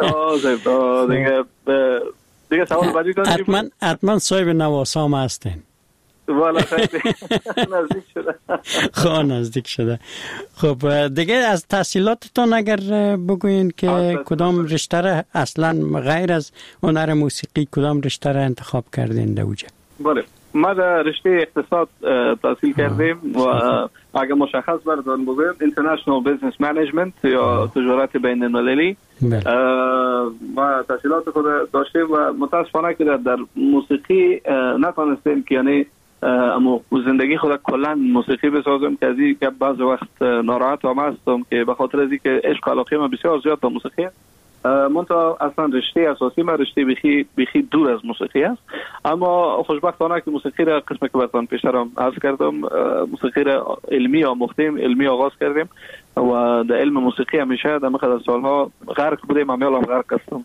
دیگه سوال بعدی داریم. حتما صاحب نواسام هستین. والا نزدیک شده. نزدیک شده. خب دیگه از تحصیلاتتون اگر بگوین که کدام رشته را اصلا غیر از هنر موسیقی کدام رشته را انتخاب کردین دوجه؟ بله ما در رشته اقتصاد تحصیل کردیم و اگر مشخص بردارم بگویم International Business Management یا تجارت بین المللی. ما تحصیلات خود داشتیم و متاسفانه که در موسیقی نتونستیم که یعنی اما زندگی خود کلا موسیقی بسازم که از این که بعض وقت ناراحت هم هستم که به خاطر از اینکه عشق و علاقه من بسیار زیاد به موسیقی منتها اصلا رشته اساسی من رشته بیخی دور از موسیقی است. اما خوشبختانه که موسیقی را قسم که براتون پیشترم عرض کردم موسیقی را علمی آموختیم، علمی آغاز کردیم و در علم موسیقی همیشه در مقدار سالها غرق بودیم. امیالم غرق هستم.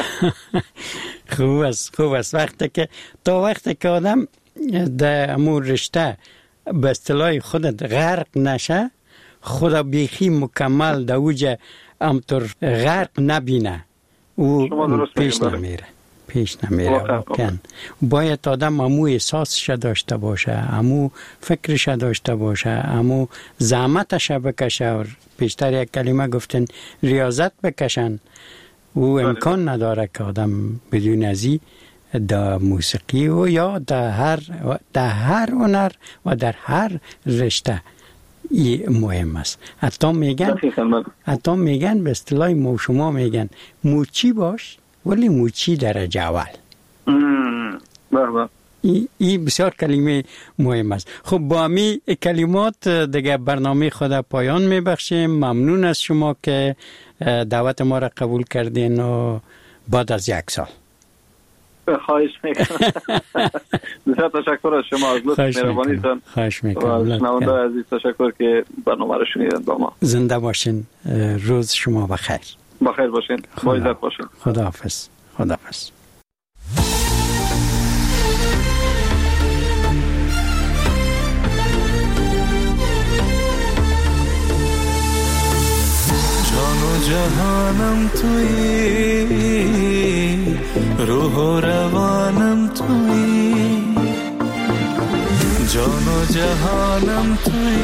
خوب است وقتی که آدم در امور رشته به اصطلاح خودت غرق نشه، خدا بیخی مکمل در اوجه امطور غرق نبینه او پیش نمیره واقعا. باید آدم امو احساسش داشته باشه، امو فکرش داشته باشه، امو زحمتش بکشه. پیشتر یک کلمه گفتن ریاضت بکشن. او امکان نداره که آدم بدون ازی در موسیقی و یا در هر هنر و در هر رشته مهم است. حتی میگن به اصطلاح ما شما میگن موچی باش ولی موچی درجه اول. این بسیار کلمه مهم است. خب با می کلمات دیگه برنامه خود پایان میبخشیم. ممنون از شما که دعوت ما را قبول کردین و بعد از 1 سال. خواهش میکنم. بسیار تشکر از شما، از لطف مهربانیتان. خواهش میکنم. و شنونده عزیز تشکر که برنامه را شنیدن با ما. زنده باشین. روز شما بخیر. بخیر باشین. با عزت باشین. خداحافظ. خداحافظ. جهانم تویی، روح و روانم تویی، جان و جهانم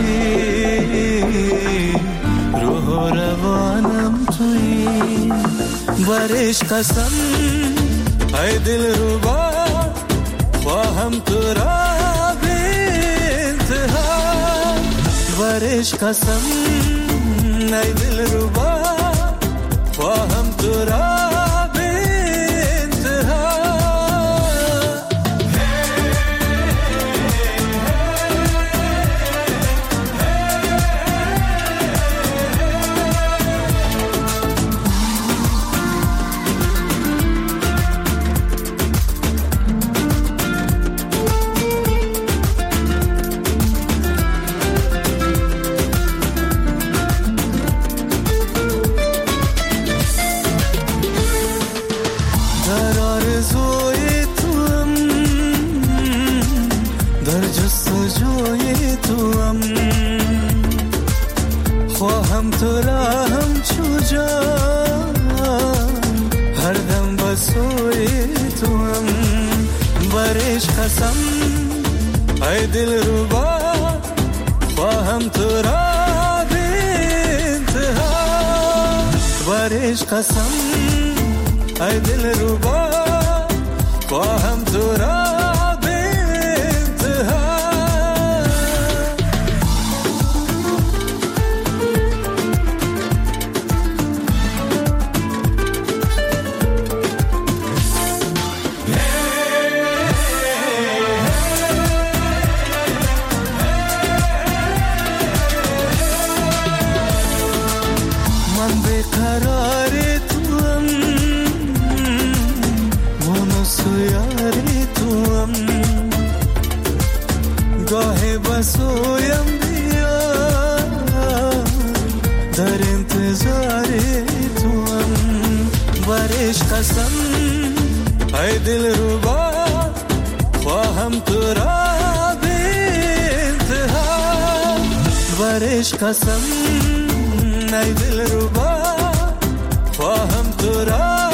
تویی، روح و روانم تویی. برش قسم ای دل ربا خواهم تو را به انتها. برش قسم ای دل ربا خواهم تو را به انتها. خواهم تو را همچو جان هر دم بسوی تو هم. برش قسم ای دل ربا خواهم تو را به انتها. برش قسم ای دل ربا خواهم تو را بسویم بیا در انتظار تو هم. برش قسم ای دل ربا خواهم تو را به انتها. برش قسم ای دل ربا خواهم تو را